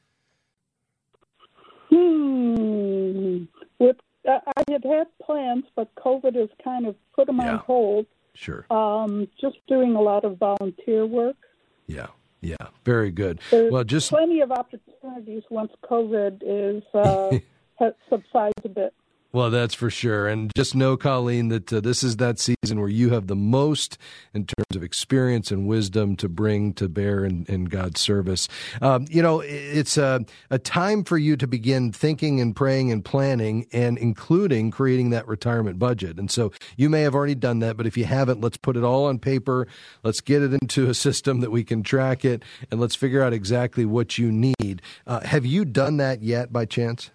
Hmm. With, uh, I had had plans, but COVID has kind of put them yeah. on hold. Sure. Um, just doing a lot of volunteer work. Yeah, yeah, very good. There's well, just plenty of opportunities once COVID is uh, has subsides a bit. Well, that's for sure. And just know, Colleen, that uh, this is that season where you have the most in terms of experience and wisdom to bring to bear in, in God's service. Um, you know, it's a, a time for you to begin thinking and praying and planning and including creating that retirement budget. And so you may have already done that, but if you haven't, let's put it all on paper. Let's get it into a system that we can track it, and let's figure out exactly what you need. Uh, have you done that yet by chance?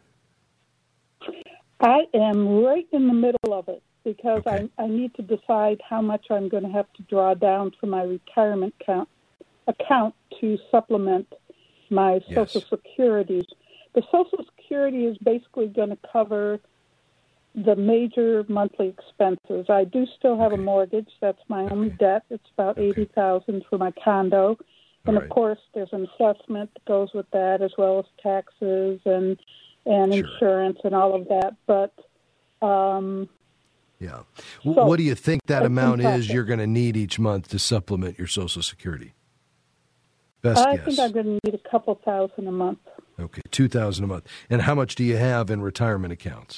I am right in the middle of it because okay. I, I need to decide how much I'm going to have to draw down from my retirement account, account to supplement my yes. Social Security. The Social Security is basically going to cover the major monthly expenses. I do still have okay. a mortgage. That's my okay. only debt. It's about okay. eighty thousand dollars for my condo. And, right. of course, there's an assessment that goes with that as well as taxes and and sure. insurance and all of that, but um, yeah. So what do you think that amount is you're going to need each month to supplement your Social Security? Best I guess. think I'm going to need a couple thousand a month. Okay, two thousand a month. And how much do you have in retirement accounts?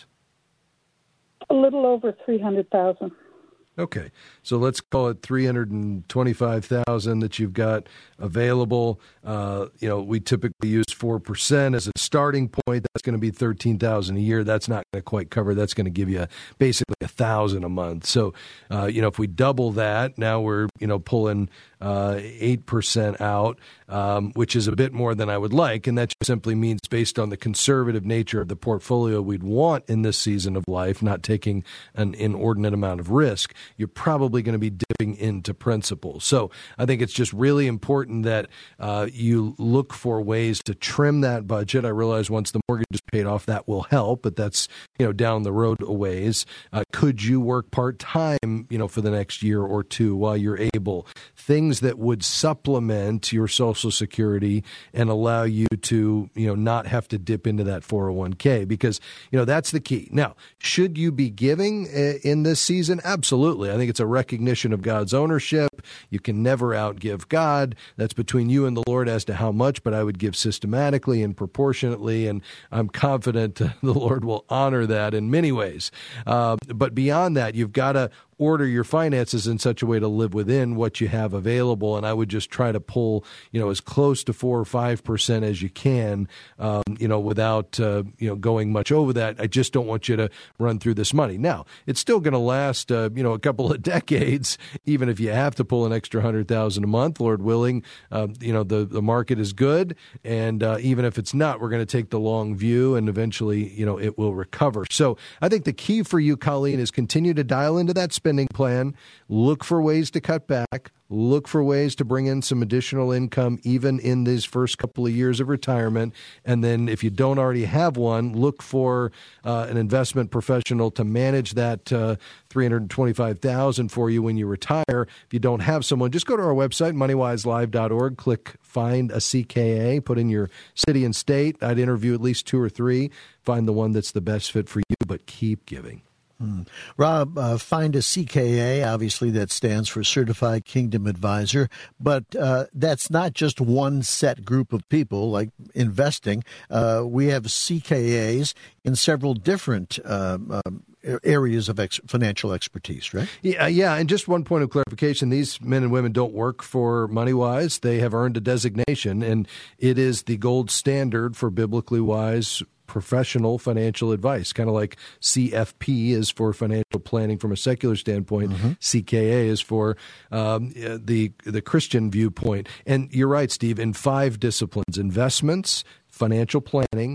A little over three hundred thousand. Okay, so let's call it three hundred twenty-five thousand that you've got available. Uh, you know, we typically use four percent as a starting point. That's going to be thirteen thousand a year. That's not going to quite cover. That's going to give you basically a thousand a month. So, uh, you know, if we double that, now we're you know pulling uh, eight percent out, um, which is a bit more than I would like, and that just simply means based on the conservative nature of the portfolio we'd want in this season of life, not taking an inordinate amount of risk, you're probably going to be dipping into principal. So I think it's just really important that uh, you look for ways to trim that budget. I realize once the mortgage is paid off, that will help, but that's you know down the road a ways. Uh, could you work part-time, you know, for the next year or two while you're able? Things that would supplement your Social Security and allow you to, you know, not have to dip into that four oh one k, because, you know, that's the key. Now, should you be giving in this season? Absolutely. I think it's a recognition of God's ownership. You can never outgive God. That's between you and the Lord as to how much, but I would give systematically and proportionately, and I'm confident the Lord will honor that in many ways. Uh, but beyond that, you've got to order your finances in such a way to live within what you have available. And I would just try to pull, you know, as close to four or five percent as you can, um, you know, without, uh, you know, going much over that. I just don't want you to run through this money. Now, it's still going to last, uh, you know, a couple of decades, even if you have to pull an extra hundred thousand a month, Lord willing. Uh, you know, the, the market is good. And uh, even if it's not, we're going to take the long view and eventually, you know, it will recover. So I think the key for you, Colleen, is continue to dial into that space spending plan, look for ways to cut back, look for ways to bring in some additional income even in these first couple of years of retirement. And then if you don't already have one, look for uh, an investment professional to manage that uh, three hundred twenty-five thousand dollars for you when you retire. If you don't have someone, just go to our website, money wise live dot org, click Find a C K A, put in your city and state. I'd interview at least two or three, find the one that's the best fit for you, but keep giving. Hmm. Rob, uh, find a C K A. Obviously, that stands for Certified Kingdom Advisor. But uh, that's not just one set group of people like investing. Uh, we have C K As in several different uh, um, areas of ex- financial expertise, right? Yeah, yeah. And just one point of clarification: these men and women don't work for MoneyWise. They have earned a designation, and it is the gold standard for biblically wise professional financial advice, kind of like C F P is for financial planning from a secular standpoint. Mm-hmm. C K A is for um, the the Christian viewpoint. And you're right, Steve, in five disciplines: investments, financial planning,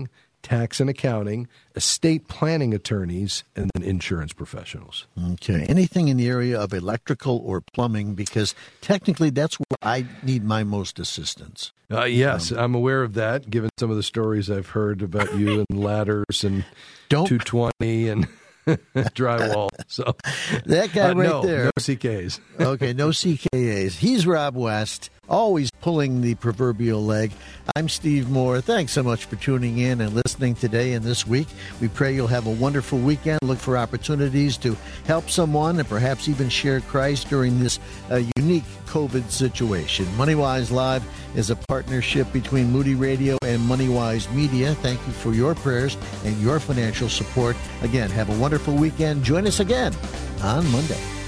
tax and accounting, estate planning attorneys, and then insurance professionals. Okay. Anything in the area of electrical or plumbing, because technically that's where I need my most assistance. Uh, yes, um, I'm aware of that, given some of the stories I've heard about you and ladders and don't, two twenty and drywall. So that guy uh, right no, there. No C Ks. Okay, no C K As. He's Rob West, always pulling the proverbial leg. I'm Steve Moore. Thanks so much for tuning in and listening today and this week. We pray you'll have a wonderful weekend. Look for opportunities to help someone and perhaps even share Christ during this uh, unique COVID situation. MoneyWise Live is a partnership between Moody Radio and MoneyWise Media. Thank you for your prayers and your financial support. Again, have a wonderful weekend. Join us again on Monday.